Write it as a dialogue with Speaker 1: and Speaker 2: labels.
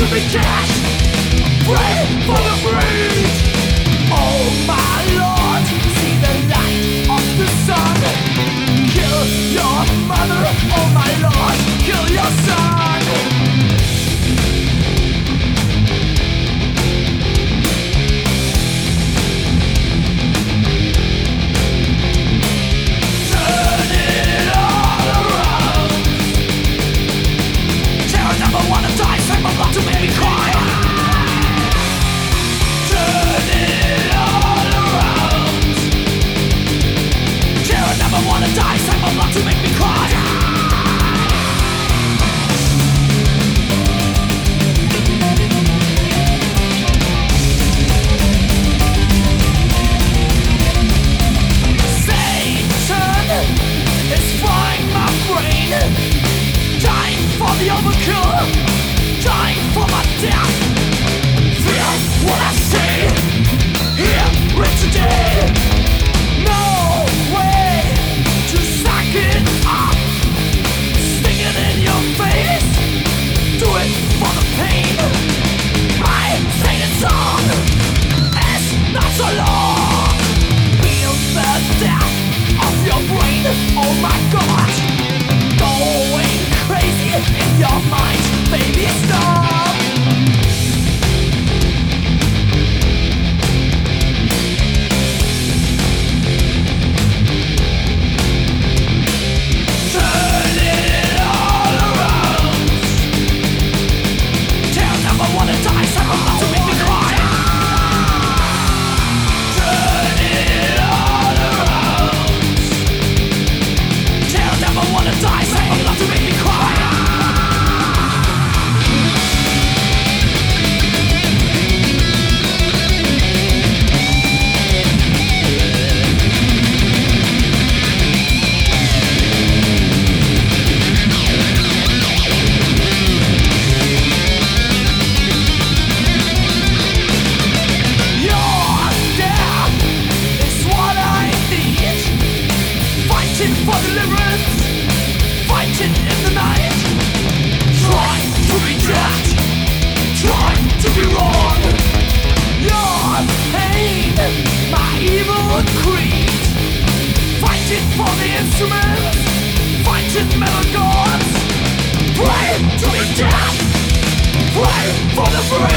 Speaker 1: be cast, pray for the breeze. Oh my Lord, see the light of the sun. Kill your mother, oh my Lord, kill your son. Turn it all around. Terror never wanna die, save my blood to make me cry. Turn it all around. Terror never wanna die, save my blood to make me cry. It's frying my brain, dying for the overkill, dying for my death. Fear what I say, here it today. No way to suck it up, stick it in your face, do it for the pain. My faded song is not so long. Feel the death of your brain, oh my God. Going crazy in your mind, baby, stop. Turn it all around. Terror never wanna die, so I'm about to make me cry. Turn it all around. Terror never wanna die, so I'm about to make me cry. Your death is what I need. Fighting for deliverance, fighting in the night. Trying to be just, trying to be wrong. Your pain, my evil creed. Fighting for the instruments, fighting metal gods. Pray to be dead, pray for the free.